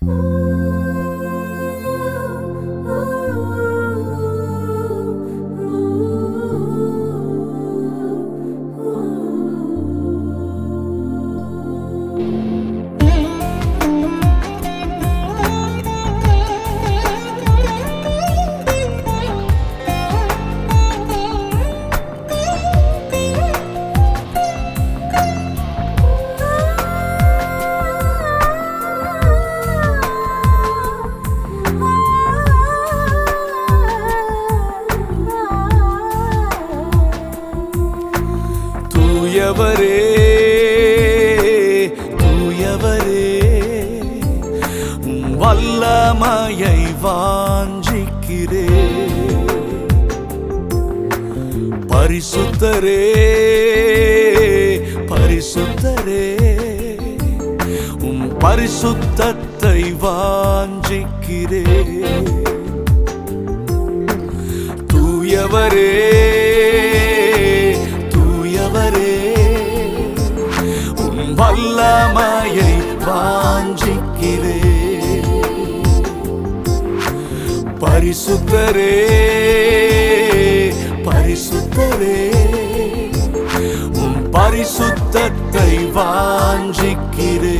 தூயவரே தூயவரே வல்லமையை வாஞ்சிக்கிறே. பரிசுத்தரே பரிசுத்தரே பரிசுத்தத்தை வாஞ்சிக்கிறே. தூயவரே வல்லமையை வாஞ்சிக்கிறே. பரிசுத்தரே பரிசுத்தரே பரிசுத்தத்தை வாஞ்சிக்கிறே.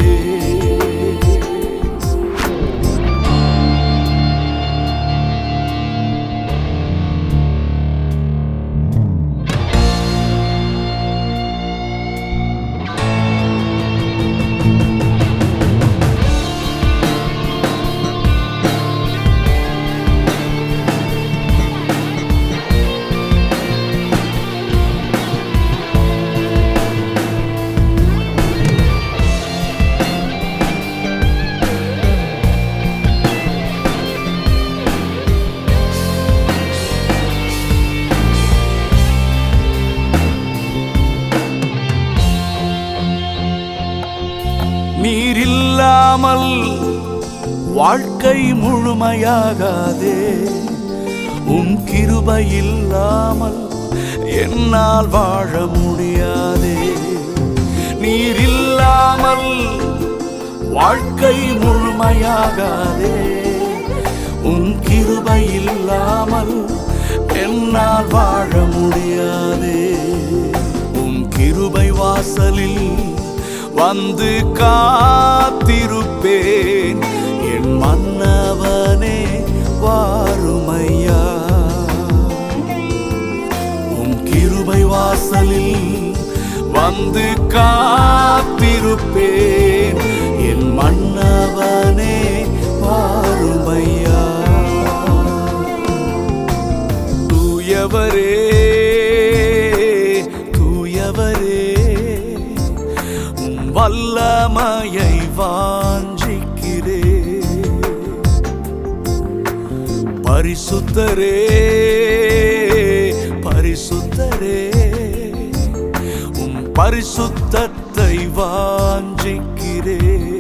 நீரில்லாமல் வாழ்க்கை முழுமையாகாதே. கிருபை இல்லாமல் என்னால் வாழ முடியாதே. நீரில்லாமல் வாழ்க்கை முழுமையாகாதே. கிருபை இல்லாமல் என்னால் வாழ முடியாதே. கிருபை வாசலில் வந்து காத்திருப்பேன். என் மன்னவனே வாருமையா. கிருபை வாசலில் வந்து காத்திருப்பேன். என் மன்னவனே வாருமையா. தூயவரே தூயவரே வல்லமையை வாஞ்சிக்கிறே. பரிசுத்தரே பரிசுத்தரே பரிசுத்தத்தை வாஞ்சிக்கிறே.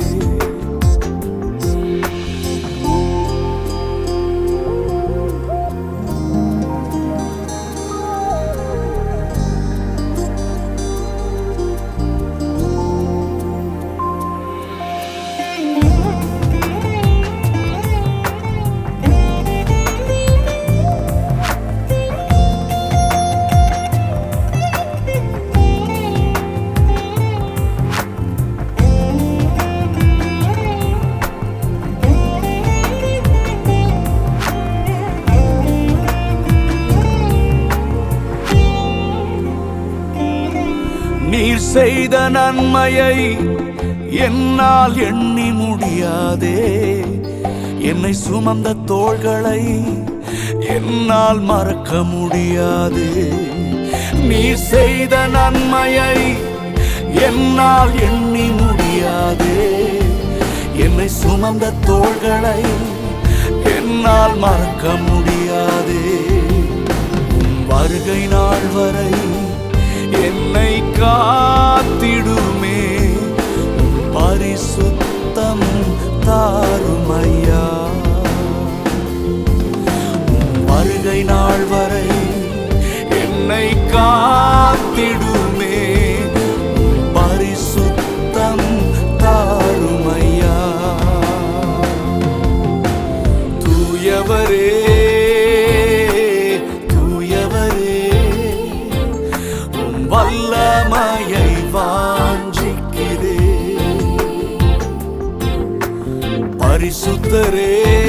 நீர் செய்த நன்மையை என்னால் எண்ணி முடியாதே. என்னை சுமந்த தோள்களை என்னால் மறக்க முடியாது. நீர் செய்த நன்மையை என்னால் எண்ணி முடியாதே. என்னை சுமந்த தோள்களை என்னால் மறக்க முடியாதே. வருகை நாள் வரை என்னை காத்திடுமே. பரிசுத்தம் தாருமையா. வருகை நாள் வரை என்னை காத்திடுமே. பரிசுத்தம் தாருமையா. வல்லமையை வாஞ்சிக்கிறே. பரிசுத்தரே